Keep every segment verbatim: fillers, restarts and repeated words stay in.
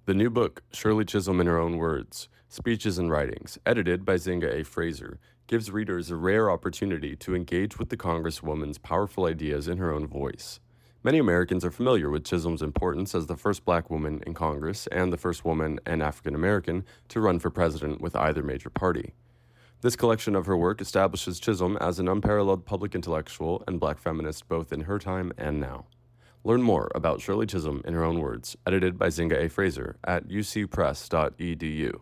The new book, Shirley Chisholm in Her Own Words, Speeches and Writings, edited by Zinga A. Fraser, gives readers a rare opportunity to engage with the Congresswoman's powerful ideas in her own voice. Many Americans are familiar with Chisholm's importance as the first black woman in Congress and the first woman and African American to run for president with either major party. This collection of her work establishes Chisholm as an unparalleled public intellectual and black feminist both in her time and now. Learn more about Shirley Chisholm in Her Own Words, edited by Zinga A. Fraser at u c press dot e d u.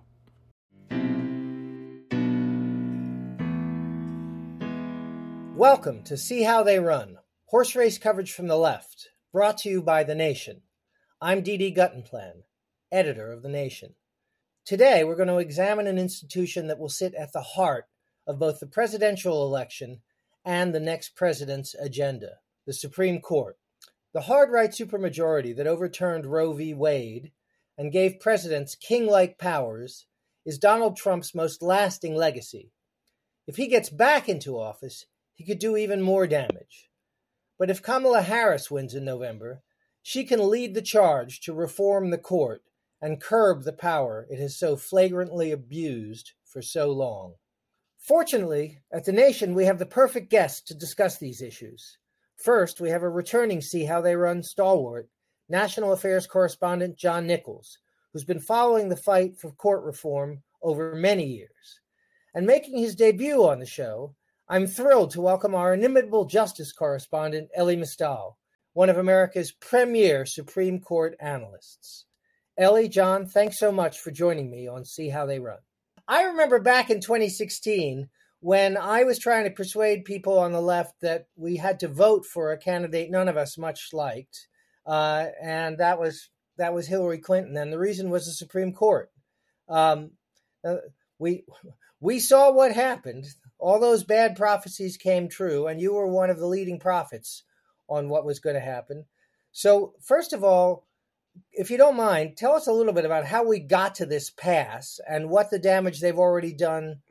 Welcome to See How They Run, horse race coverage from the left, brought to you by The Nation. I'm Dee Dee Guttenplan, editor of The Nation. Today, we're going to examine an institution that will sit at the heart of both the presidential election and the next president's agenda, the Supreme Court. The hard-right supermajority that overturned Roe v. Wade and gave presidents king-like powers is Donald Trump's most lasting legacy. If he gets back into office, he could do even more damage. But if Kamala Harris wins in November, she can lead the charge to reform the court and curb the power it has so flagrantly abused for so long. Fortunately, at The Nation, we have the perfect guest to discuss these issues. First, we have a returning See How They Run stalwart, National Affairs correspondent John Nichols, who's been following the fight for court reform over many years. And making his debut on the show, I'm thrilled to welcome our inimitable justice correspondent, Elie Mystal, one of America's premier Supreme Court analysts. Elie, John, thanks so much for joining me on See How They Run. I remember back in twenty sixteen, when I was trying to persuade people on the left that we had to vote for a candidate none of us much liked, uh, and that was that was Hillary Clinton, and the reason was the Supreme Court. Um, uh, we we saw what happened. All those bad prophecies came true, and you were one of the leading prophets on what was going to happen. So, first of all, if you don't mind, tell us a little bit about how we got to this pass and what the damage they've already done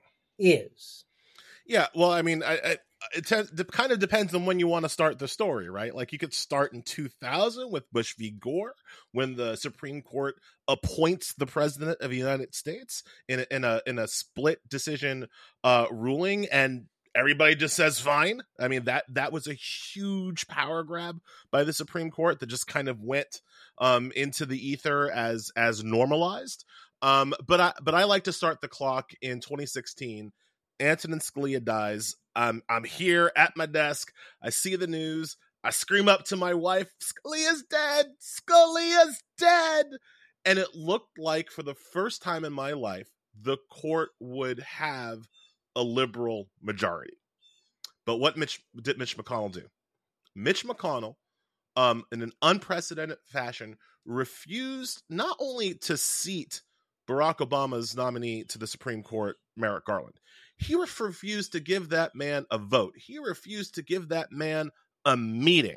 is. Yeah, well, I mean, I, I, it, te- it kind of depends on when you want to start the story, right? Like, you could start in two thousand with Bush v. Gore, when the Supreme Court appoints the president of the United States in a, in a in a split decision uh, ruling, and everybody just says fine. I mean, that that was a huge power grab by the Supreme Court that just kind of went um, into the ether as as normalized. Um, but I but I like to start the clock in twenty sixteen. Antonin Scalia dies. I'm I'm here at my desk. I see the news. I scream up to my wife, Scalia's dead! Scalia's dead! And it looked like, for the first time in my life, the court would have a liberal majority. But what Mitch, did Mitch McConnell do? Mitch McConnell, um, in an unprecedented fashion, refused not only to seat Barack Obama's nominee to the Supreme Court, Merrick Garland. He refused to give that man a vote. He refused to give that man a meeting.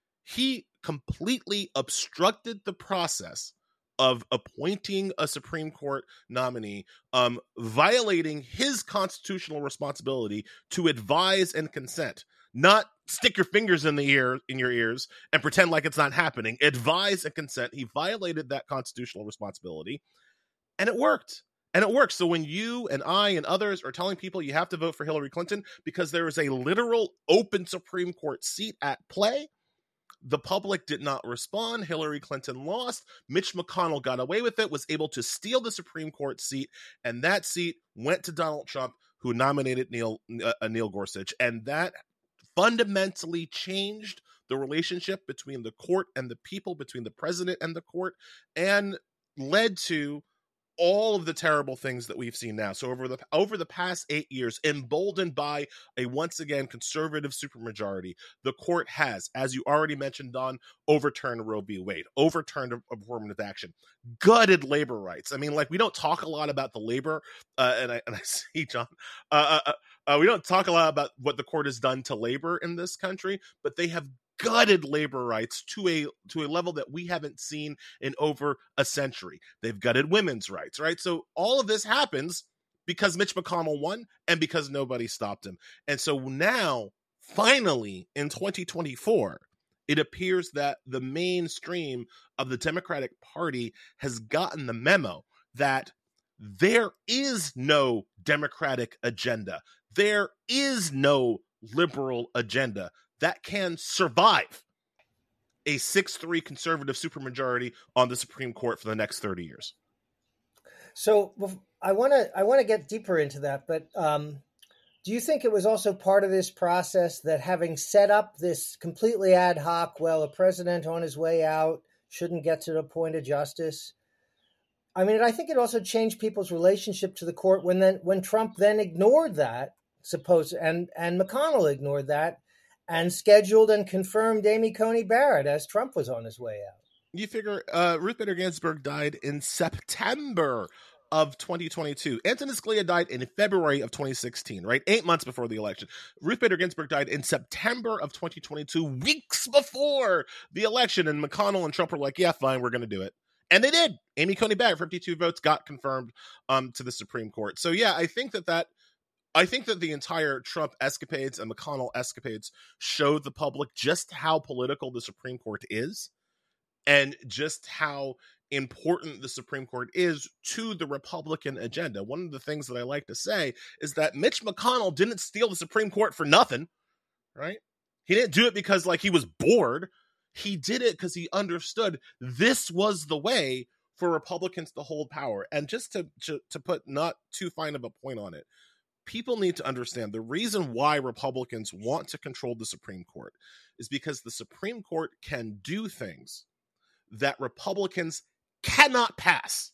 He completely obstructed the process of appointing a Supreme Court nominee, um, violating his constitutional responsibility to advise and consent. Not stick your fingers in the ear in your ears and pretend like it's not happening. Advise and consent. He violated that constitutional responsibility, and it worked. And it works. So when you and I and others are telling people you have to vote for Hillary Clinton because there is a literal open Supreme Court seat at play, the public did not respond. Hillary Clinton lost. Mitch McConnell got away with it, was able to steal the Supreme Court seat, and that seat went to Donald Trump, who nominated Neil uh, Neil Gorsuch. And that fundamentally changed the relationship between the court and the people, between the president and the court, and led to all of the terrible things that we've seen now. So over the over the past eight years, emboldened by a once again conservative supermajority, the court has, as you already mentioned, Don, overturned Roe v. Wade, overturned affirmative action, gutted labor rights. I mean, like, we don't talk a lot about the labor, uh, and I and I see John. Uh, uh, uh, we don't talk a lot about what the court has done to labor in this country, but they have gutted labor rights to a to a level that we haven't seen in over a century. They've gutted women's rights, right? So all of this happens because Mitch McConnell won and because nobody stopped him. And so now, finally, in twenty twenty-four, it appears that the mainstream of the Democratic Party has gotten the memo that there is no Democratic agenda. There is no liberal agenda that can survive a six three conservative supermajority on the Supreme Court for the next thirty years. So I want to I want to get deeper into that, but um, do you think it was also part of this process that having set up this completely ad hoc, well, a president on his way out shouldn't get to the point of justice? I mean, I think it also changed people's relationship to the court when then when Trump then ignored that, suppose, and and McConnell ignored that, and scheduled and confirmed Amy Coney Barrett as Trump was on his way out. You figure uh, Ruth Bader Ginsburg died in September of twenty twenty-two. Antonin Scalia died in February of twenty sixteen, right? Eight months before the election. Ruth Bader Ginsburg died in September of twenty twenty-two, weeks before the election. And McConnell and Trump were like, yeah, fine, we're going to do it. And they did. Amy Coney Barrett, fifty-two votes, got confirmed um, to the Supreme Court. So, yeah, I think that that I think that the entire Trump escapades and McConnell escapades showed the public just how political the Supreme Court is and just how important the Supreme Court is to the Republican agenda. One of the things that I like to say is that Mitch McConnell didn't steal the Supreme Court for nothing, right? He didn't do it because, like, he was bored. He did it because he understood this was the way for Republicans to hold power. And just to, to, to put not too fine of a point on it, people need to understand the reason why Republicans want to control the Supreme Court is because the Supreme Court can do things that Republicans cannot pass.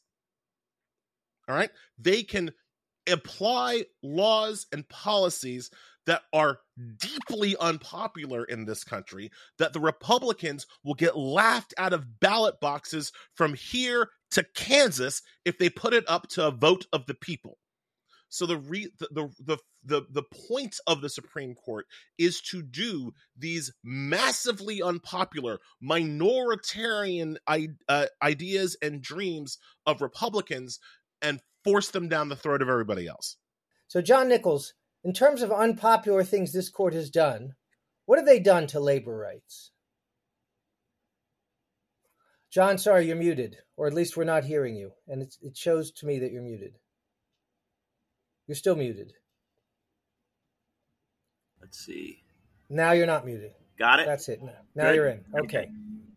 All right? They can apply laws and policies that are deeply unpopular in this country, that the Republicans will get laughed out of ballot boxes from here to Kansas if they put it up to a vote of the people. So the re, the, the the the the point of the Supreme Court is to do these massively unpopular minoritarian uh, ideas and dreams of Republicans and force them down the throat of everybody else. So, John Nichols, in terms of unpopular things this court has done, what have they done to labor rights? John, sorry, you're muted, or at least we're not hearing you, and it's, it shows to me that you're muted. You're still muted. Let's see. Now you're not muted. Got it? That's it. Now, now Good. You're in. Okay. okay.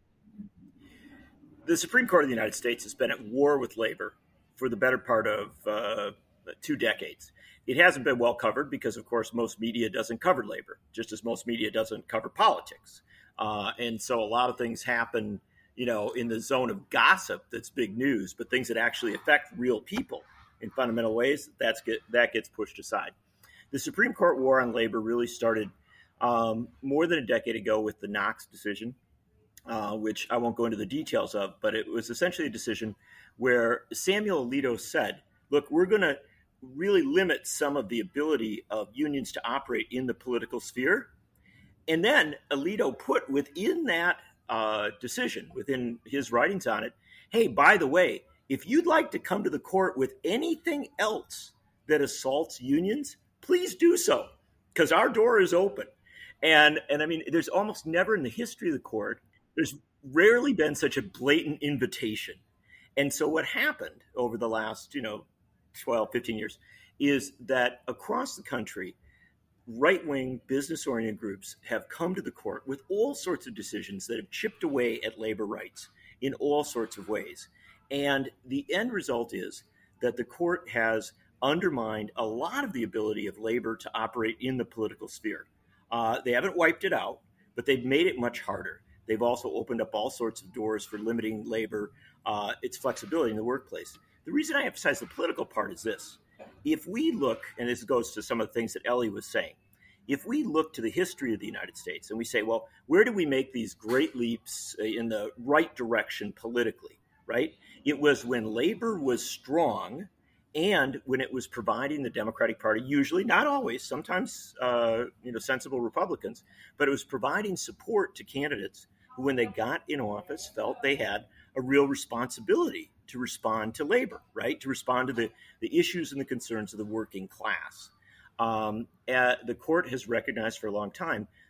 The Supreme Court of the United States has been at war with labor for the better part of uh, two decades. It hasn't been well covered because, of course, most media doesn't cover labor, just as most media doesn't cover politics. Uh, and so a lot of things happen, you know, in the zone of gossip that's big news, but things that actually affect real people in fundamental ways, that's get, that gets pushed aside. The Supreme Court war on labor really started um, more than a decade ago with the Knox decision, uh, which I won't go into the details of, but it was essentially a decision where Samuel Alito said, look, we're going to really limit some of the ability of unions to operate in the political sphere. And then Alito put within that uh, decision, within his writings on it, hey, by the way, if you'd like to come to the court with anything else that assaults unions, please do so, because our door is open. And, and I mean, there's almost never in the history of the court, there's rarely been such a blatant invitation. And so what happened over the last, you know, twelve, fifteen years is that across the country, right-wing business-oriented groups have come to the court with all sorts of decisions that have chipped away at labor rights in all sorts of ways. And the end result is that the court has undermined a lot of the ability of labor to operate in the political sphere. Uh, they haven't wiped it out, but they've made it much harder. They've also opened up all sorts of doors for limiting labor, uh, its flexibility in the workplace. The reason I emphasize the political part is this. If we look, and this goes to some of the things that Ellie was saying, if we look to the history of the United States and we say, well, where do we make these great leaps in the right direction politically, right? It was when labor was strong and when it was providing the Democratic Party, usually, not always, sometimes, uh, you know, sensible Republicans, but it was providing support to candidates who, when they got in office, felt they had a real responsibility to respond to labor, right? To respond to the, the issues and the concerns of the working class. Um, uh, the court has recognized for a long time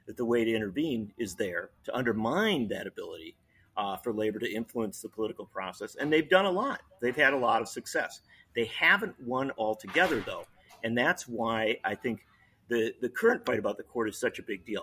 that the way to intervene is there to undermine that ability uh, for labor to influence the political process. And they've done a lot. They've had a lot of success. They haven't won altogether, though. And that's why I think the, the current fight about the court is such a big deal.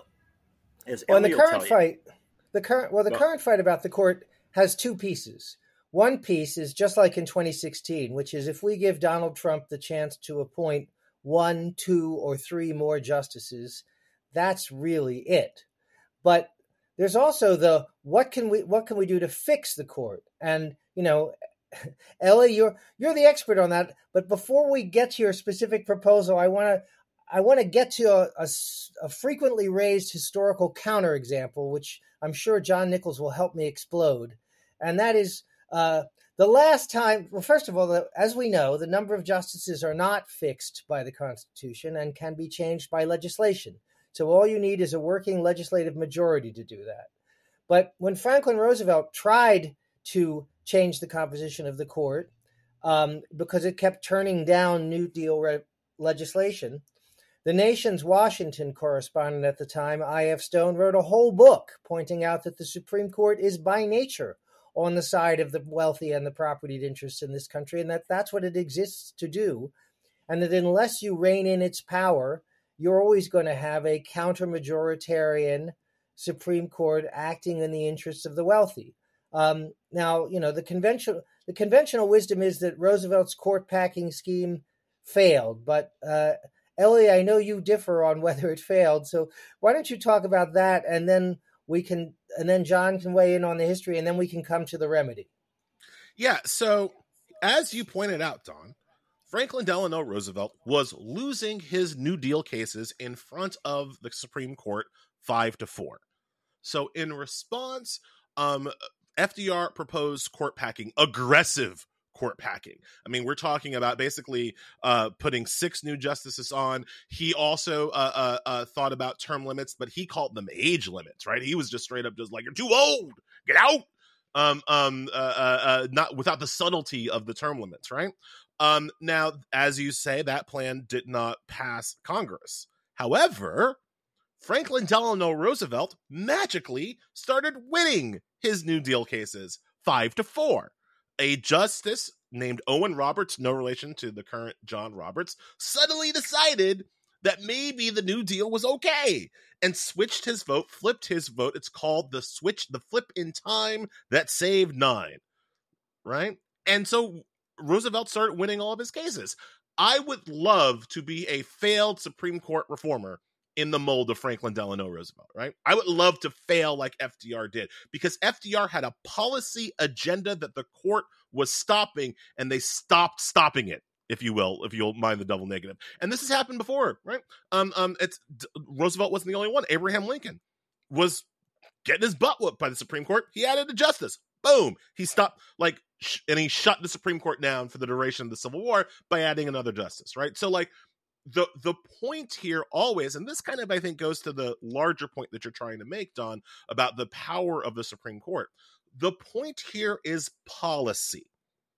As well, the Ellie will current tell fight, the current well, the Well- current fight about the court has two pieces. One piece is just like in twenty sixteen, which is if we give Donald Trump the chance to appoint one, two, or three more justices, that's really it. But there's also the what can we what can we do to fix the court? And you know, Ellie, you're you're the expert on that. But before we get to your specific proposal, I want to I want to get to a, a, a frequently raised historical counterexample, which I'm sure John Nichols will help me explode, and that is uh, the last time. Well, first of all, the, as we know, the number of justices are not fixed by the Constitution and can be changed by legislation. So all you need is a working legislative majority to do that. But when Franklin Roosevelt tried to change the composition of the court, um, because it kept turning down New Deal re- legislation, the Nation's Washington correspondent at the time, I F Stone, wrote a whole book pointing out that the Supreme Court is by nature on the side of the wealthy and the propertied interests in this country, and that that's what it exists to do, and that unless you rein in its power, you're always going to have a counter-majoritarian Supreme Court acting in the interests of the wealthy. Um, now, you know, the conventional the conventional wisdom is that Roosevelt's court packing scheme failed, but uh, Ellie, I know you differ on whether it failed. So why don't you talk about that, and then we can, and then John can weigh in on the history, and then we can come to the remedy. Yeah. So as you pointed out, Don, Franklin Delano Roosevelt was losing his New Deal cases in front of the Supreme Court five to four. So in response, um, F D R proposed court packing, aggressive court packing. I mean, we're talking about basically uh, putting six new justices on. He also uh, uh, uh, thought about term limits, but he called them age limits, right? He was just straight up just like, you're too old, get out. Um, um, uh, uh, uh, not without the subtlety of the term limits, right? Um, now, as you say, that plan did not pass Congress. However, Franklin Delano Roosevelt magically started winning his New Deal cases five to four. A justice named Owen Roberts, no relation to the current John Roberts, suddenly decided that maybe the New Deal was okay and switched his vote, flipped his vote. It's called the switch, the flip in time that saved nine, right? And so Roosevelt started winning all of his cases. I would love to be a failed Supreme Court reformer in the mold of Franklin Delano Roosevelt, right? I would love to fail like F D R did, because F D R had a policy agenda that the court was stopping, and they stopped stopping it, if you will, if you'll mind the double negative. And this has happened before, right? Um, um, it's Roosevelt wasn't the only one. Abraham Lincoln was getting his butt whooped by the Supreme Court. He added a justice. Boom. He stopped, like, sh- and he shut the Supreme Court down for the duration of the Civil War by adding another justice, right? So, like, The the point here always, and this kind of, I think, goes to the larger point that you're trying to make, Don, about the power of the Supreme Court. The point here is policy.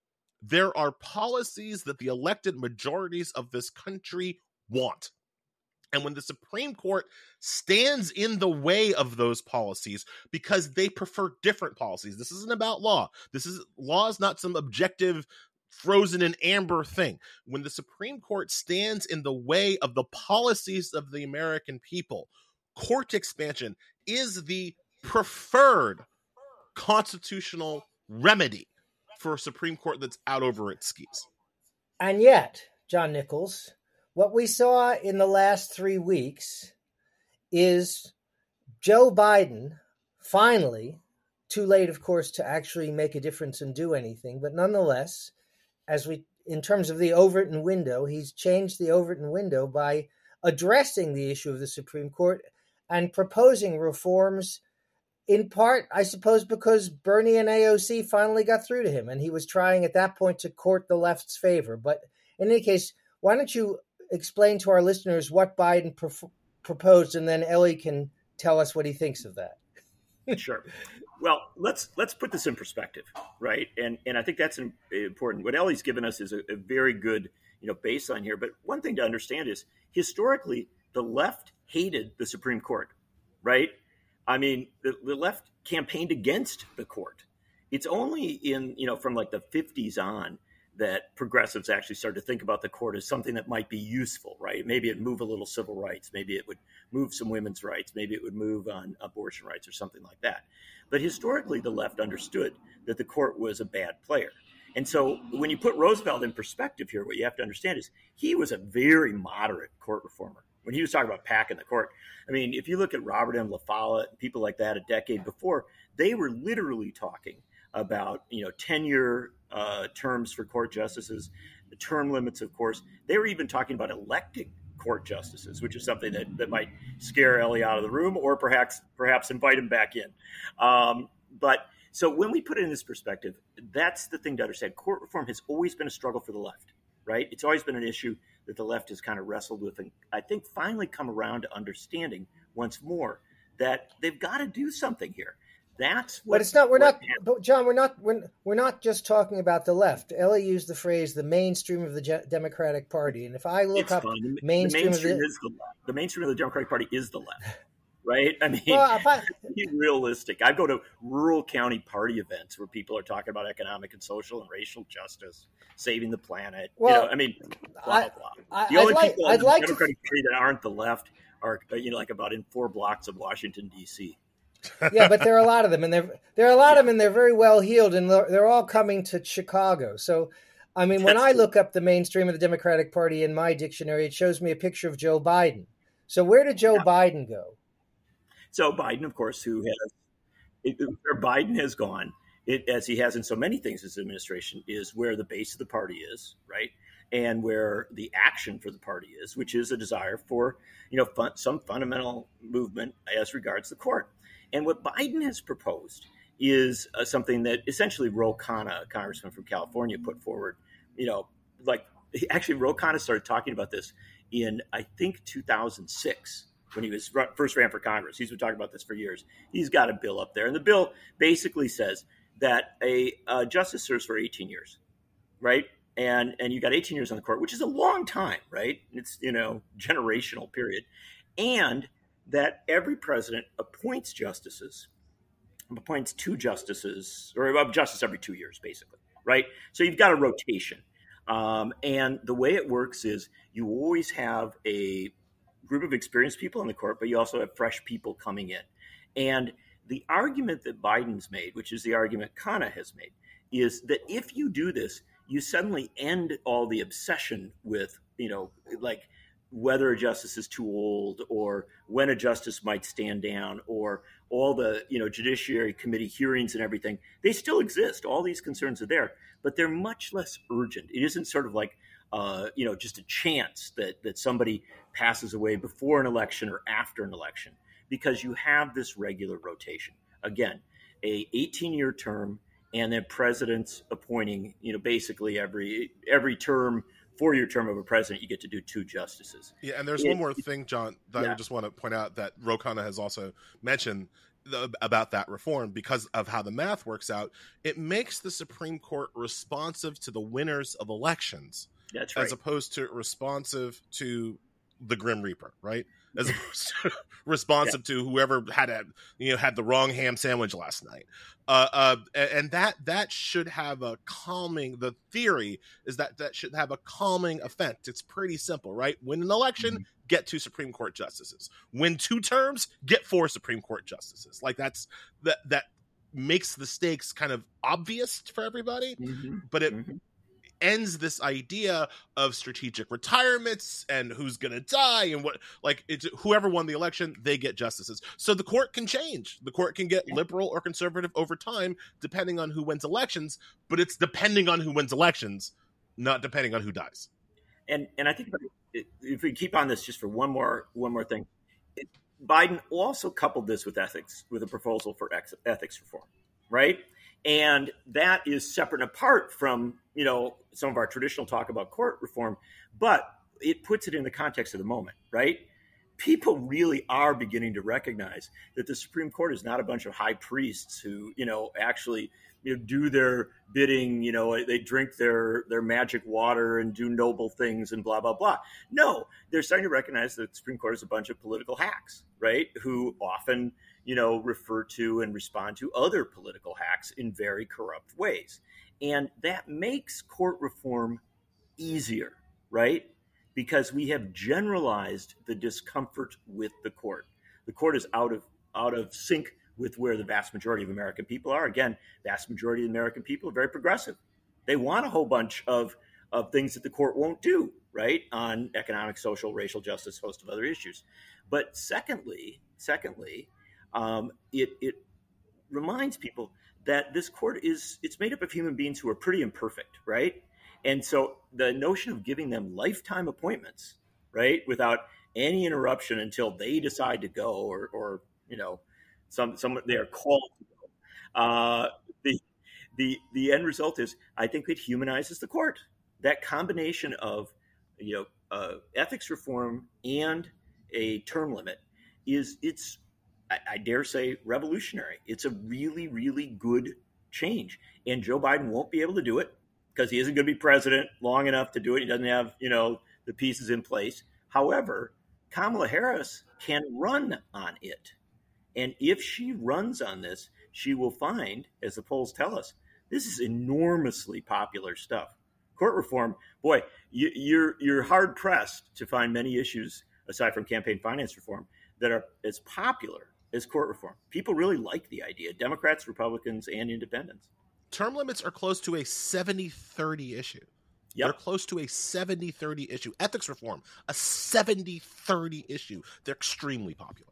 There are policies that the elected majorities of this country want. And when the Supreme Court stands in the way of those policies because they prefer different policies, this isn't about law. This is law is not some objective frozen in amber thing. When the Supreme Court stands in the way of the policies of the American people, court expansion is the preferred constitutional remedy for a Supreme Court that's out over its skis. And yet, John Nichols, what we saw in the last three weeks is Joe Biden finally, too late, of course, to actually make a difference and do anything, but nonetheless, as we, in terms of the Overton window, he's changed the Overton window by addressing the issue of the Supreme Court and proposing reforms, in part, I suppose, because Bernie and A O C finally got through to him, and he was trying at that point to court the left's favor. But in any case, why don't you explain to our listeners what Biden pro- proposed, and then Ellie can tell us what he thinks of that. Sure. Well, let's let's put this in perspective, right? And and I think that's an, important. What Ellie's given us is a, a very good, you know, baseline here. But one thing to understand is historically, the left hated the Supreme Court. right? I mean, the, the left campaigned against the court. It's only in, you know, from like the fifties on that progressives actually started to think about the court as something that might be useful, right? Maybe it'd move a little civil rights. Maybe it would move some women's rights. Maybe it would move on abortion rights or something like that. But historically, the left understood that the court was a bad player. And so when you put Roosevelt in perspective here, what you have to understand is he was a very moderate court reformer. When he was talking about packing the court, I mean, if you look at Robert M. La Follette and people like that a decade before, they were literally talking about, you know, ten-year uh, terms for court justices, the term limits, of course. They were even talking about electing court justices, which is something that, that might scare Ellie out of the room or perhaps perhaps invite him back in. Um, but so when we put it in this perspective, that's the thing to understand. Court reform has always been a struggle for the left, right? It's always been an issue that the left has kind of wrestled with and I think finally come around to understanding once more that they've got to do something here. That's what, but it's not. We're not, happened. but John. We're not. We're, we're not just talking about the left. Ellie used the phrase "the mainstream of the Je- Democratic Party," and if I look it's up fine. The, mainstream, the mainstream of the, is the left. The mainstream of the Democratic Party is the left, right? I mean, well, if I, be realistic. I go to rural county party events where people are talking about economic and social and racial justice, saving the planet. Well, you know, I mean, blah I, blah. I, The only I'd like, people I'd in the like Democratic to, Party that aren't the left are, you know, like about in four blocks of Washington D C. yeah, but there are a lot of them, and they're there are a lot yeah. of them, and they're very well heeled, and they're, they're all coming to Chicago. So, I mean, when That's I true. look up the mainstream of the Democratic Party in my dictionary, it shows me a picture of Joe Biden. So, where did Joe Yeah. Biden go? So Biden, of course, who has it, where Biden has gone, it, as he has in so many things in his administration, is where the base of the party is, right? And where the action for the party is, which is a desire for, you know, fun, some fundamental movement as regards the court. And what Biden has proposed is uh, something that essentially Ro Khanna, a congressman from California, put forward. You know, like actually Ro Khanna started talking about this in, I think, two thousand six when he was first ran for Congress. He's been talking about this for years. He's got a bill up there. And the bill basically says that a, a justice serves for eighteen years, right? And and you got eighteen years on the court, which is a long time, right? It's, you know, generational period. And that every president appoints justices, appoints two justices, or a justice every two years, basically, right? So you've got a rotation. Um, and the way it works is you always have a group of experienced people in the court, but you also have fresh people coming in. And the argument that Biden's made, which is the argument Khanna has made, is that if you do this, you suddenly end all the obsession with, you know, like, whether a justice is too old or when a justice might stand down or all the, you know, Judiciary Committee hearings and everything. They still exist. All these concerns are there, but they're much less urgent. It isn't sort of like, uh, you know, just a chance that, that somebody passes away before an election or after an election, because you have this regular rotation. Again, a eighteen-year term and then presidents appointing, you know, basically every every term, four-year term of a president, you get to do two justices. Yeah, and there's it, one more thing, John, that yeah. I just want to point out that Ro Khanna has also mentioned the, about that reform because of how the math works out. It makes the Supreme Court responsive to the winners of elections. That's right. As opposed to responsive to the Grim Reaper, right? As opposed to responsive yeah. to whoever had a, you know, had the wrong ham sandwich last night. Uh, uh, and that that should have a calming. The theory is that that should have a calming effect. It's pretty simple, right? Win an election, mm-hmm. get two Supreme Court justices. Win two terms, get four Supreme Court justices. Like that's that that makes the stakes kind of obvious for everybody, mm-hmm. but it. Mm-hmm. ends this idea of strategic retirements and who's going to die and what, like it's whoever won the election, they get justices. So the court can change. The court can get yeah. liberal or conservative over time, depending on who wins elections, but it's depending on who wins elections, not depending on who dies. And, and I think if we keep on this just for one more, one more thing, it, Biden also coupled this with ethics, with a proposal for ex, ethics reform, right? And that is separate and apart from, you know, some of our traditional talk about court reform, but it puts it in the context of the moment, right? People really are beginning to recognize that the Supreme Court is not a bunch of high priests who, you know, actually, you know, do their bidding, you know, they drink their, their magic water and do noble things and blah, blah, blah. No, they're starting to recognize that the Supreme Court is a bunch of political hacks, right? Who often, you know, refer to and respond to other political hacks in very corrupt ways. And that makes court reform easier, right? Because we have generalized the discomfort with the court. The court is out of out of sync with where the vast majority of American people are. Again, vast majority of American people are very progressive. They want a whole bunch of, of things that the court won't do, right? On economic, social, racial justice, host of other issues. But secondly, secondly, um, it, it reminds people that this court is, it's made up of human beings who are pretty imperfect, right? And so the notion of giving them lifetime appointments, right, without any interruption until they decide to go, or, or you know, some some they are called to go. Uh, the the the end result is, I think, it humanizes the court. That combination of, you know, uh, ethics reform and a term limit is, it's, I, I dare say, revolutionary. It's a really, really good change, and Joe Biden won't be able to do it because he isn't going to be president long enough to do it. He doesn't have, you know, the pieces in place. However, Kamala Harris can run on it. And if she runs on this, she will find, as the polls tell us, this is enormously popular stuff. Court reform, boy, you, you're you're hard pressed to find many issues aside from campaign finance reform that are as popular as court reform. People really like the idea. Democrats, Republicans, and independents. Term limits are close to a seventy thirty issue. Yep. They're close to a seventy thirty issue. Ethics reform, a seventy thirty issue. They're extremely popular.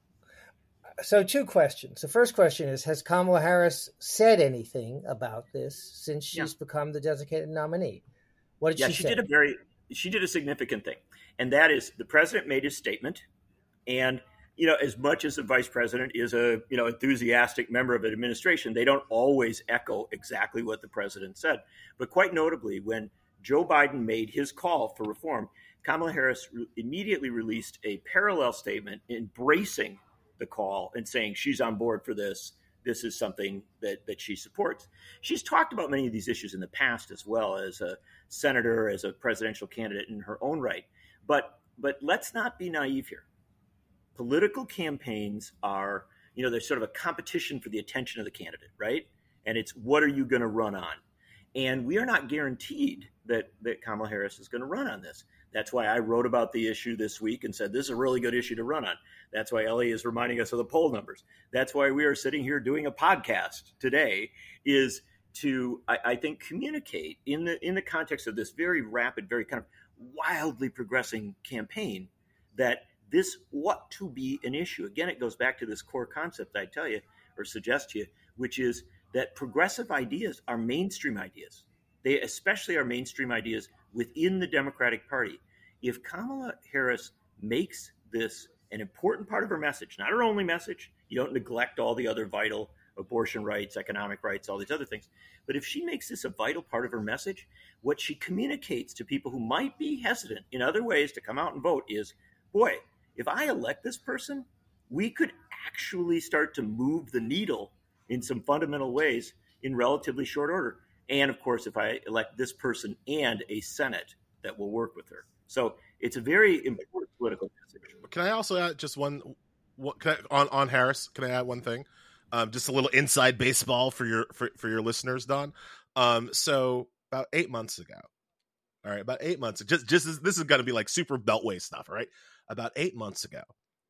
So two questions. The first question is, has Kamala Harris said anything about this since she's yeah. become the designated nominee? What did yeah, she, she say? did a very, she did a significant thing. And that is, the president made his statement. And, you know, as much as the vice president is a, you know, enthusiastic member of an administration, they don't always echo exactly what the president said. But quite notably, when Joe Biden made his call for reform, Kamala Harris re- immediately released a parallel statement embracing the call and saying she's on board for this. This is something that, that she supports. She's talked about many of these issues in the past as well, as a senator, as a presidential candidate in her own right. But but let's not be naive here. Political campaigns are, you know, there's sort of a competition for the attention of the candidate, right? And it's, what are you going to run on? And we are not guaranteed that, that Kamala Harris is going to run on this. That's why I wrote about the issue this week and said, this is a really good issue to run on. That's why Ellie is reminding us of the poll numbers. That's why we are sitting here doing a podcast today, is to, I, I think, communicate in the in the context of this very rapid, very kind of wildly progressing campaign, that this ought to be an issue. Again, it goes back to this core concept I tell you, or suggest to you, which is that progressive ideas are mainstream ideas. They especially are mainstream ideas within the Democratic Party. If Kamala Harris makes this an important part of her message, not her only message, you don't neglect all the other vital abortion rights, economic rights, all these other things. But if she makes this a vital part of her message, what she communicates to people who might be hesitant in other ways to come out and vote is, boy, if I elect this person, we could actually start to move the needle in some fundamental ways in relatively short order. And of course, if I elect this person and a Senate that will work with her. So it's a very important political message. Can I also add just one, what, can I, on, on Harris, can I add one thing? Um, just a little inside baseball for your, for, for your listeners, Don. Um, so about eight months ago, all right, about eight months, just, just as, this is going to be like super beltway stuff, all right? About eight months ago,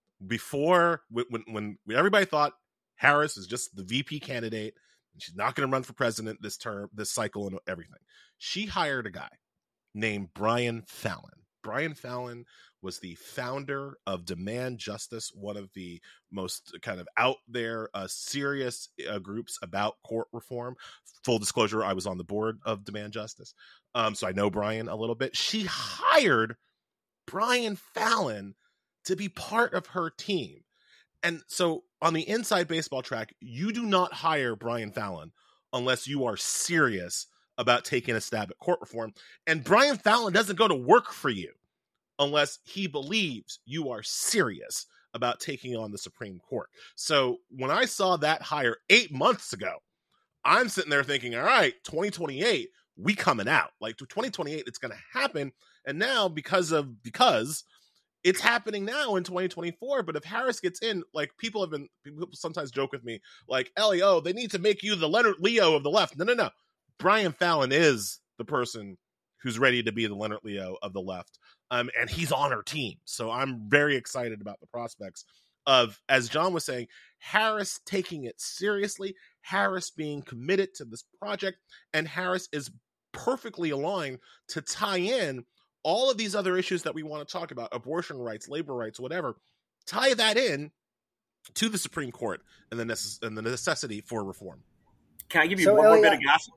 before, when, when, when everybody thought Harris is just the V P candidate, and she's not going to run for president this term, this cycle, and everything, she hired a guy named Brian Fallon. Brian Fallon was the founder of Demand Justice, one of the most kind of out there, uh, serious uh, groups about court reform. Full disclosure, I was on the board of Demand Justice, um, so I know Brian a little bit. She hired Brian Fallon to be part of her team. And so on the inside baseball track, you do not hire Brian Fallon unless you are serious about taking a stab at court reform. And Brian Fallon doesn't go to work for you unless he believes you are serious about taking on the Supreme Court. So when I saw that hire eight months ago, I'm sitting there thinking, all right, twenty twenty-eight, we coming out. Like to twenty twenty-eight, it's going to happen. And now because of, because it's happening now in twenty twenty-four, but if Harris gets in, like people have been, people sometimes joke with me, like, Ellie, oh, they need to make you the Leonard Leo of the left. No, no, no. Brian Fallon is the person who's ready to be the Leonard Leo of the left. Um, and he's on our team. So I'm very excited about the prospects of, as John was saying, Harris taking it seriously, Harris being committed to this project, and Harris is perfectly aligned to tie in all of these other issues that we want to talk about, abortion rights, labor rights, whatever, tie that in to the Supreme Court and the, necess- and the necessity for reform. Can I give you so, one Elliot, more bit of gossip?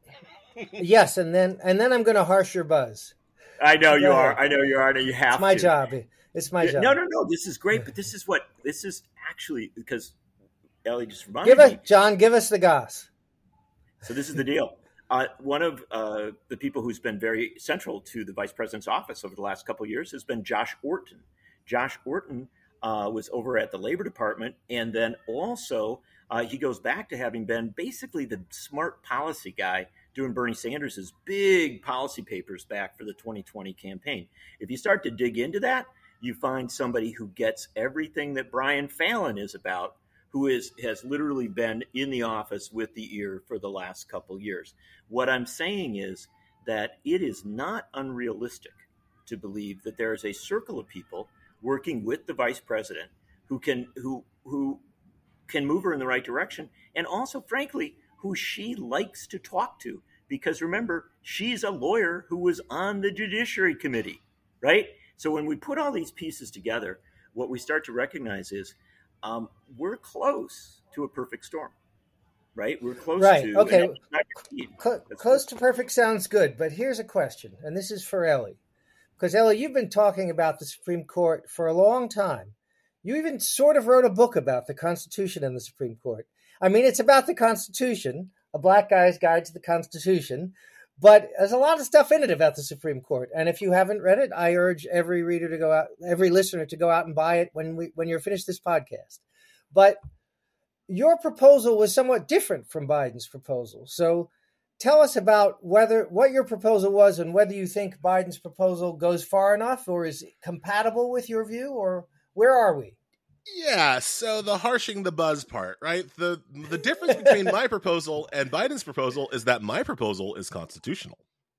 Yes, and then and then I'm going to harsh your buzz. I know Go you ahead. are. I know you are. I know you have It's my to. job. It's my job. No, no, no. This is great, but this is what this is actually because Ellie just reminded Give us, me. John. Give us the goss. So this is the deal. Uh, one of uh, the people who's been very central to the vice president's office over the last couple of years has been Josh Orton. Josh Orton uh, was over at the Labor Department, and then also uh, he goes back to having been basically the smart policy guy doing Bernie Sanders' big policy papers back for the twenty twenty campaign. If you start to dig into that, you find somebody who gets everything that Brian Fallon is about, who is has literally been in the office with the ear for the last couple years. What I'm saying is that it is not unrealistic to believe that there is a circle of people working with the vice president who can who who can move her in the right direction, and also, frankly, who she likes to talk to. Because remember, she's a lawyer who was on the Judiciary Committee, right? So when we put all these pieces together, what we start to recognize is um, we're close to a perfect storm, right? We're close right. to... Okay. Cl- close to perfect sounds good, but here's a question, and this is for Ellie. Because, Ellie, you've been talking about the Supreme Court for a long time. You even sort of wrote a book about the Constitution and the Supreme Court. I mean, it's about the Constitution, a black guy's guide to the Constitution, but there's a lot of stuff in it about the Supreme Court. And if you haven't read it, I urge every reader to go out, every listener to go out and buy it when we when you're finished this podcast. But your proposal was somewhat different from Biden's proposal. So tell us about whether what your proposal was and whether you think Biden's proposal goes far enough or is compatible with your view, or where are we? Yeah, so the harshing the buzz part, right? The the difference between my proposal and Biden's proposal is that my proposal is constitutional.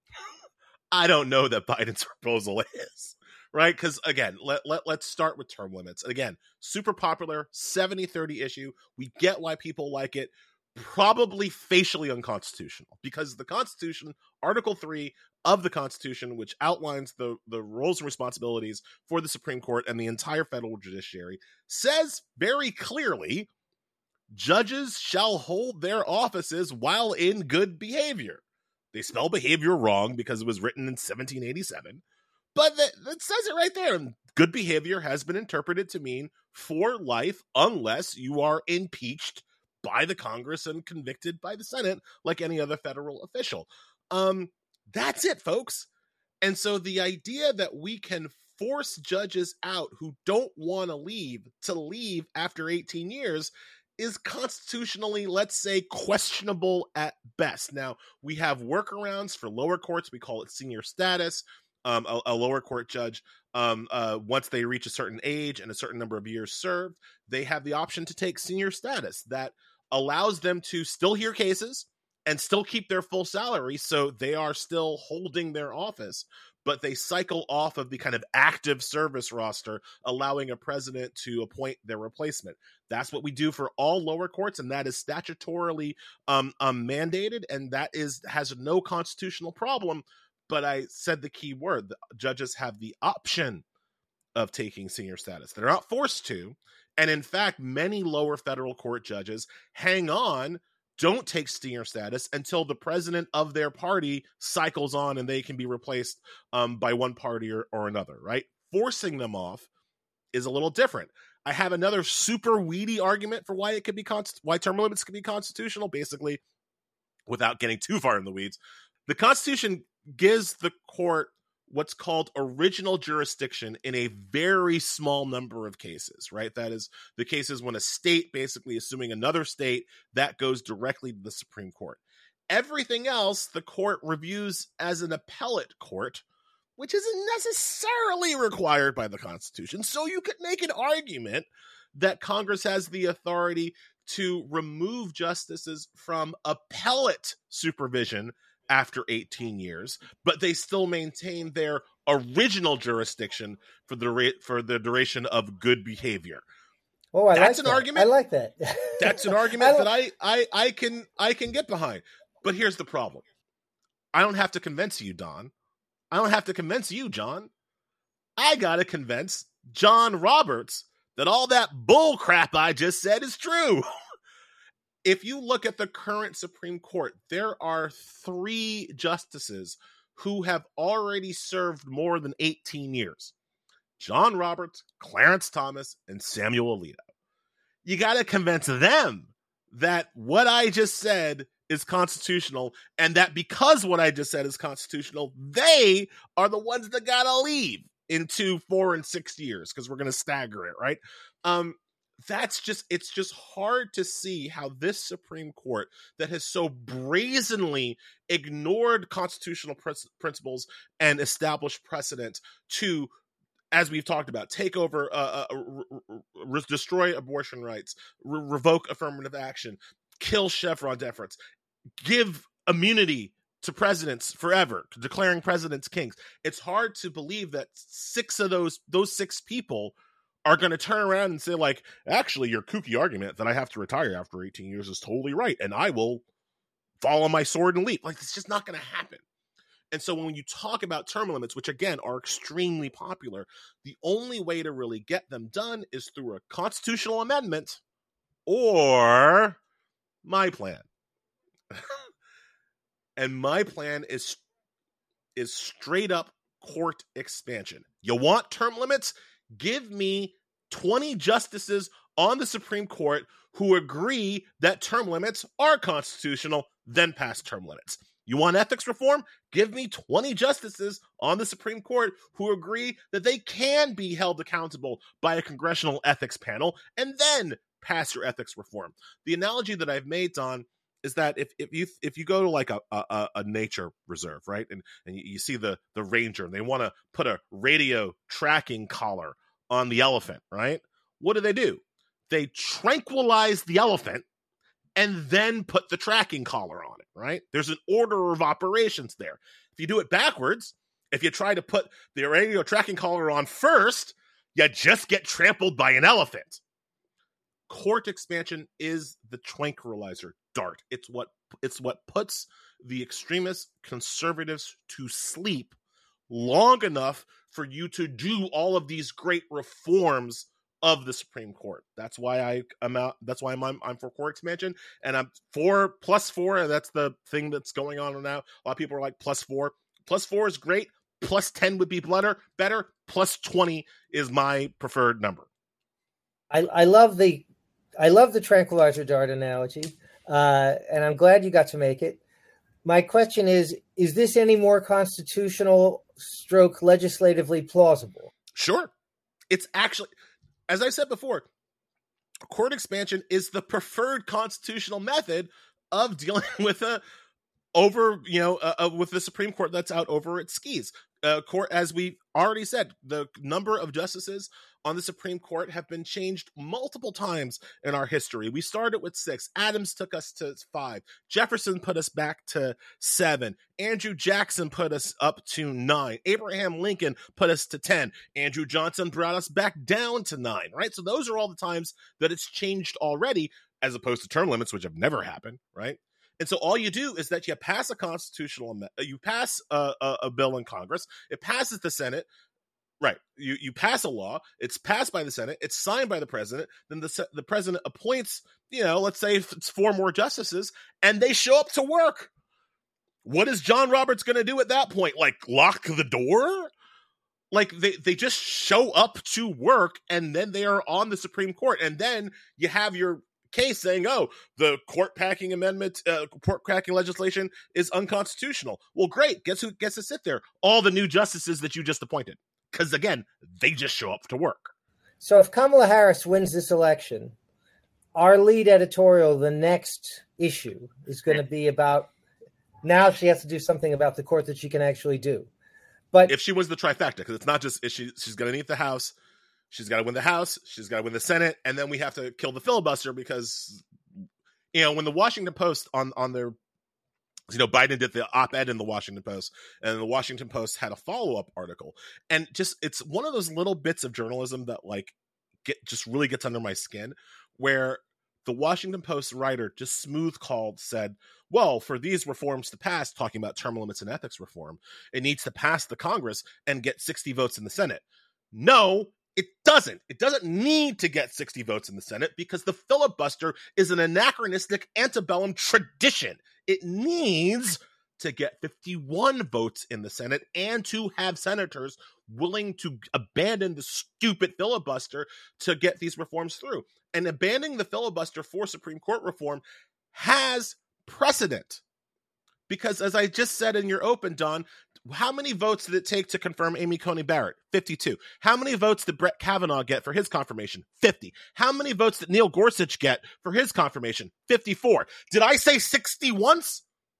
I don't know that Biden's proposal is, right? Because, again, let, let, let's start with term limits. Again, super popular, seventy thirty issue. We get why people like it. Probably facially unconstitutional because the Constitution, Article three of the Constitution, which outlines the, the roles and responsibilities for the Supreme Court and the entire federal judiciary, says very clearly, judges shall hold their offices while in good behavior. They spell behavior wrong because it was written in seventeen eighty-seven, but that, that says it right there. And good behavior has been interpreted to mean for life unless you are impeached by the Congress and convicted by the Senate like any other federal official. Um, that's it, folks. And so the idea that we can force judges out who don't want to leave to leave after eighteen years is constitutionally, let's say, questionable at best. Now, we have workarounds for lower courts. We call it senior status. Um, a, a lower court judge, um, uh, once they reach a certain age and a certain number of years served, they have the option to take senior status that allows them to still hear cases and still keep their full salary. So they are still holding their office, but they cycle off of the kind of active service roster, allowing a president to appoint their replacement. That's what we do for all lower courts, and that is statutorily um, um, mandated, and that is has no constitutional problem. But I said the key word: the judges have the option of taking senior status. They're not forced to. And in fact, many lower federal court judges hang on, don't take senior status until the president of their party cycles on and they can be replaced um, by one party or, or another, right? Forcing them off is a little different. I have another super weedy argument for why it could be const- why term limits could be constitutional, basically, without getting too far in the weeds. The Constitution gives the court what's called original jurisdiction in a very small number of cases, right? That is the cases when a state basically is suing another state that goes directly to the Supreme Court. Everything else, the court reviews as an appellate court, which isn't necessarily required by the Constitution. So you could make an argument that Congress has the authority to remove justices from appellate supervision after eighteen years, but they still maintain their original jurisdiction for the for the duration of good behavior. Oh, I That's like an that. argument. I like that. That's an argument I that I, I I can I can get behind. But here's the problem. I don't have to convince you, Don. I don't have to convince you, John. I gotta convince John Roberts that all that bull crap I just said is true. If you look at the current Supreme Court, there are three justices who have already served more than eighteen years. John Roberts, Clarence Thomas, and Samuel Alito. You got to convince them that what I just said is constitutional, and that because what I just said is constitutional, they are the ones that got to leave in two, four, and six years, because we're going to stagger it, right? Um, that's just, it's just hard to see how this Supreme Court that has so brazenly ignored constitutional pr- principles and established precedent to, as we've talked about, take over, uh, uh, re- re- destroy abortion rights, re- revoke affirmative action, kill Chevron deference, give immunity to presidents forever, declaring presidents kings. It's hard to believe that six of those, those six people are going to turn around and say, like, actually, your kooky argument that I have to retire after eighteen years is totally right, and I will fall on my sword and leap. Like, it's just not going to happen. And so when you talk about term limits, which, again, are extremely popular, the only way to really get them done is through a constitutional amendment or my plan. And my plan is, is straight up court expansion. You want term limits? Give me twenty justices on the Supreme Court who agree that term limits are constitutional, then pass term limits. You want ethics reform? Give me twenty justices on the Supreme Court who agree that they can be held accountable by a congressional ethics panel, and then pass your ethics reform. The analogy that I've made, Don, is that if if you if you go to like a a, a nature reserve, right, and and you see the the ranger, and they want to put a radio tracking collar on the elephant, right? What do they do? They tranquilize the elephant and then put the tracking collar on it, right? There's an order of operations there. If you do it backwards, if you try to put the radio tracking collar on first, you just get trampled by an elephant. Court expansion is the tranquilizer dart. It's what it's what puts the extremist conservatives to sleep long enough for you to do all of these great reforms of the Supreme Court. That's why I am out. That's why I'm, I'm I'm for court expansion, and I'm for plus four. And that's the thing that's going on now. A lot of people are like plus four. Plus four is great. Plus ten would be better. Better. Plus twenty is my preferred number. I, I love the I love the tranquilizer dart analogy, uh, and I'm glad you got to make it. My question is: is this any more constitutional, stroke legislatively plausible? Sure, it's actually. As I said before, court expansion is the preferred constitutional method of dealing with a over, you know, uh, uh, with the Supreme Court that's out over its skis. Uh, court, as we already said, the number of justices on the Supreme Court have been changed multiple times in our history. We started with six. Adams took us to five. Jefferson put us back to seven. Andrew Jackson put us up to nine. Abraham Lincoln put us to ten. Andrew Johnson brought us back down to nine, right? So those are all the times that it's changed already, as opposed to term limits, which have never happened, right? And so all you do is that you pass a constitutional, you pass a, a, a bill in Congress, it passes the Senate, right? You you pass a law, it's passed by the Senate, it's signed by the president, then the the president appoints, you know, let's say it's four more justices, and they show up to work. What is John Roberts going to do at that point? Like lock the door? Like they, they just show up to work, and then they are on the Supreme Court, and then you have your case saying, oh, the court packing amendment, uh, court packing legislation is unconstitutional. Well, great. Guess who gets to sit there? All the new justices that you just appointed. Because, again, they just show up to work. So if Kamala Harris wins this election, our lead editorial, the next issue, is going to be about Now she has to do something about the court that she can actually do. But if she wins the trifecta, because it's not just she, she's going to need the House, she's got to win the House, she's got to win the Senate, and then we have to kill the filibuster because, you know, when the Washington Post on, on their, you know, Biden did the op-ed in the Washington Post, and the Washington Post had a follow-up article. And just, it's one of those little bits of journalism that, like, get just really gets under my skin, where the Washington Post writer just smooth called, said, well, for these reforms to pass, talking about term limits and ethics reform, it needs to pass the Congress and get sixty votes in the Senate. No, it doesn't. It doesn't need to get sixty votes in the Senate because the filibuster is an anachronistic antebellum tradition. It needs to get fifty-one votes in the Senate and to have senators willing to abandon the stupid filibuster to get these reforms through. And abandoning the filibuster for Supreme Court reform has precedent. Because as I just said in your open, Don, how many votes did it take to confirm Amy Coney Barrett? fifty-two. How many votes did Brett Kavanaugh get for his confirmation? fifty. How many votes did Neil Gorsuch get for his confirmation? fifty-four. Did I say sixty once?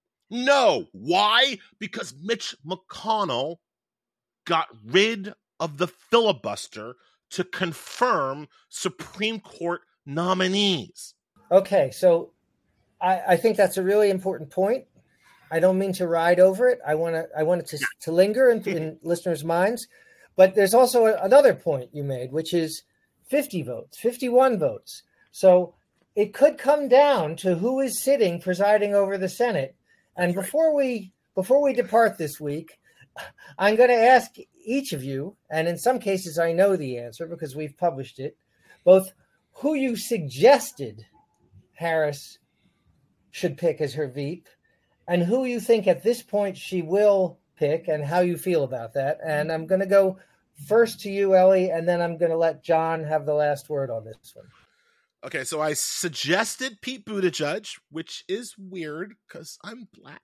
No. Why? Because Mitch McConnell got rid of the filibuster to confirm Supreme Court nominees. Okay, so I, I think that's a really important point. I don't mean to ride over it. I want to. I want it to, to linger in, in listeners' minds. But there's also a, another point you made, which is fifty votes, fifty-one votes. So it could come down to who is sitting presiding over the Senate. And before we before we depart this week, I'm going to ask each of you, and in some cases I know the answer because we've published it, both who you suggested Harris should pick as her V P and who you think at this point she will pick and how you feel about that. And I'm going to go first to you, Ellie, and then I'm going to let John have the last word on this one. Okay, so I suggested Pete Buttigieg, which is weird because I'm black.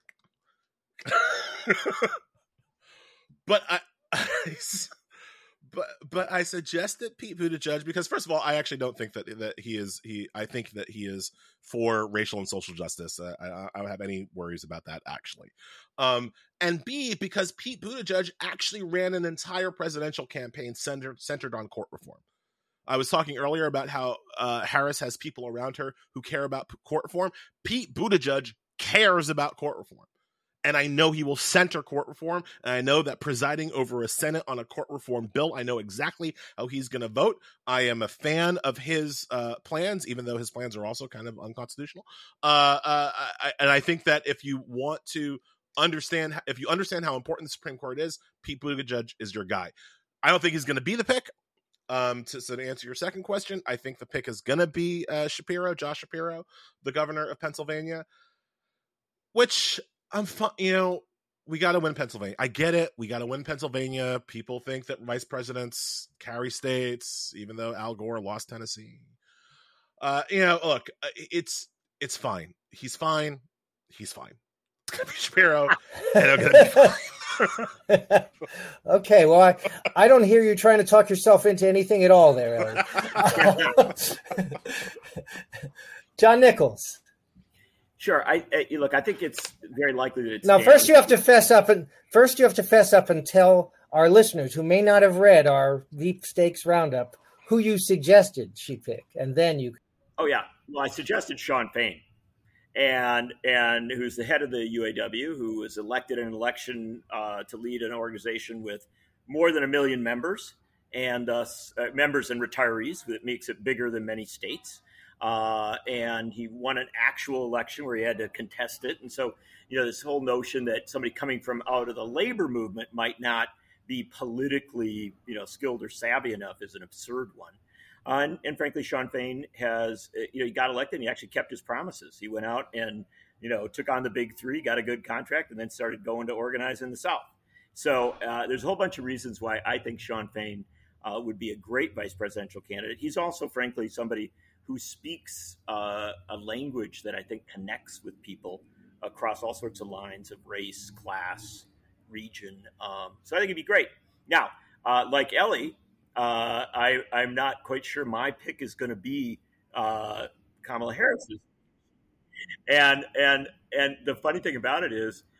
but I, I but but I suggested Pete Buttigieg because, first of all, I actually don't think that that he is he. I think that he is for racial and social justice. Uh, I, I don't have any worries about that, actually. Um, and B, because Pete Buttigieg actually ran an entire presidential campaign centered centered on court reform. I was talking earlier about how uh, Harris has people around her who care about court reform. Pete Buttigieg cares about court reform. And I know he will center court reform. And I know that presiding over a Senate on a court reform bill, I know exactly how he's going to vote. I am a fan of his uh, plans, even though his plans are also kind of unconstitutional. Uh, uh, I, and I think that if you want to understand, if you understand how important the Supreme Court is, Pete Buttigieg is your guy. I don't think he's going to be the pick. Um, to, so to answer your second question, I think the pick is going to be uh, Shapiro, Josh Shapiro, the governor of Pennsylvania, which I'm fun, you know, we got to win Pennsylvania. I get it. We got to win Pennsylvania. People think that vice presidents carry states, even though Al Gore lost Tennessee. Uh, you know, look, it's, it's fine. He's fine. He's fine. It's going to be Shapiro, and I'm going to be fine. Okay, well, I, I don't hear you trying to talk yourself into anything at all there, Ellie. John Nichols. Sure. I, I look. I think it's very likely that it's now. First, you have to fess up and first you have to fess up and tell our listeners who may not have read our Veep Stakes Roundup who you suggested she pick, and then you. Oh yeah. Well, I suggested Sean Fain. And and who's the head of the U A W, who was elected in an election uh, to lead an organization with more than a million members and uh, uh, members and retirees, that makes it bigger than many states. Uh, and he won an actual election where he had to contest it. And so, you know, this whole notion that somebody coming from out of the labor movement might not be politically, you know, skilled or savvy enough is an absurd one. Uh, and, and frankly, Sean Fain has, you know, he got elected and he actually kept his promises. He went out and, you know, took on the big three, got a good contract, and then started going to organize in the South. So uh, there's a whole bunch of reasons why I think Sean Fain uh, would be a great vice presidential candidate. He's also, frankly, somebody who speaks uh, a language that I think connects with people across all sorts of lines of race, class, region. Um, so I think it'd be great. Now, uh, like Ellie, Uh, I, I'm not quite sure my pick is going to be uh, Kamala Harris's. And and and the funny thing about it is,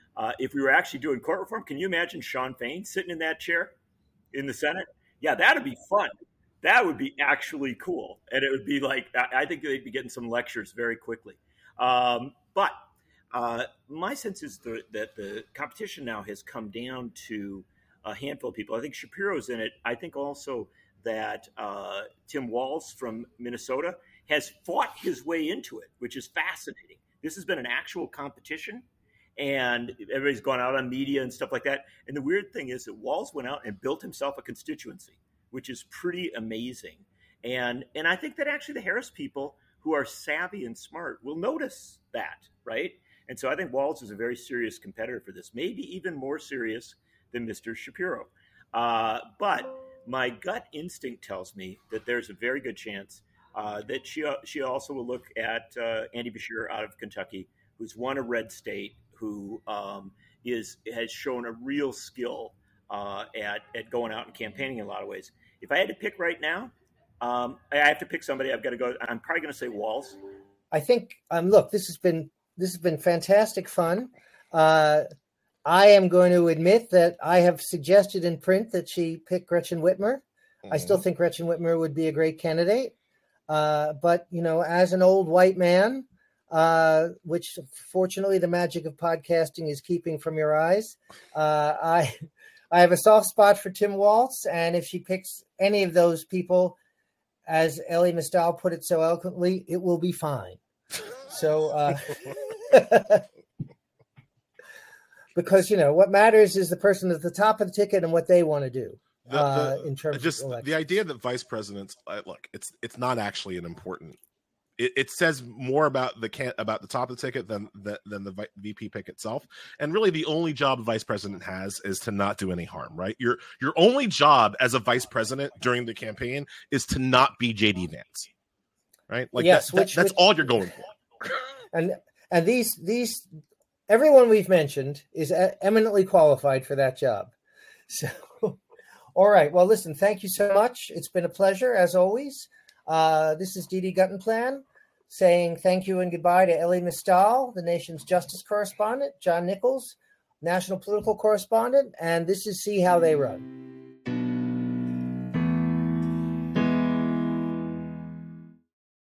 Uh, if we were actually doing court reform, can you imagine Sean Fain sitting in that chair in the Senate? Yeah, that'd be fun. That would be actually cool. And it would be like, I think they'd be getting some lectures very quickly. Um, but uh, my sense is the, that the competition now has come down to a handful of people. I think Shapiro's in it. I think also that uh, Tim Walz from Minnesota has fought his way into it, which is fascinating. This has been an actual competition, and everybody's gone out on media and stuff like that. And the weird thing is that Walz went out and built himself a constituency, which is pretty amazing. And and I think that actually the Harris people who are savvy and smart will notice that, right? And so I think Walz is a very serious competitor for this, maybe even more serious than Mister Shapiro. Uh, but my gut instinct tells me that there's a very good chance uh, that she she also will look at uh, Andy Beshear out of Kentucky, who's won a red state, who um, is has shown a real skill uh, at at going out and campaigning in a lot of ways. If I had to pick right now, um, I have to pick somebody. I've got to go. I'm probably going to say Walz. I think. Um, look, this has been this has been fantastic fun. Uh, I am going to admit that I have suggested in print that she pick Gretchen Whitmer. Mm-hmm. I still think Gretchen Whitmer would be a great candidate. Uh, but, you know, as an old white man, uh, which fortunately the magic of podcasting is keeping from your eyes, uh, I I have a soft spot for Tim Walz. And if she picks any of those people, as Elie Mystal put it so eloquently, it will be fine. So... Uh, because, you know, what matters is the person at the top of the ticket and what they want to do the, uh, the, in terms just of elections. The idea that vice presidents uh, look, it's it's not actually an important. It, it says more about the can about the top of the ticket than the, than the V P pick itself. And really, the only job a vice president has is to not do any harm. Right? Your your only job as a vice president during the campaign is to not be J D Vance. Right? Like yes, that, which, that, that's which, all you're going for. And and these these. Everyone we've mentioned is eminently qualified for that job. So, all right. Well, listen, thank you so much. It's been a pleasure, as always. Uh, this is Didi Guttenplan saying thank you and goodbye to Elie Mystal, the nation's justice correspondent, John Nichols, national political correspondent, and this is See How They Run.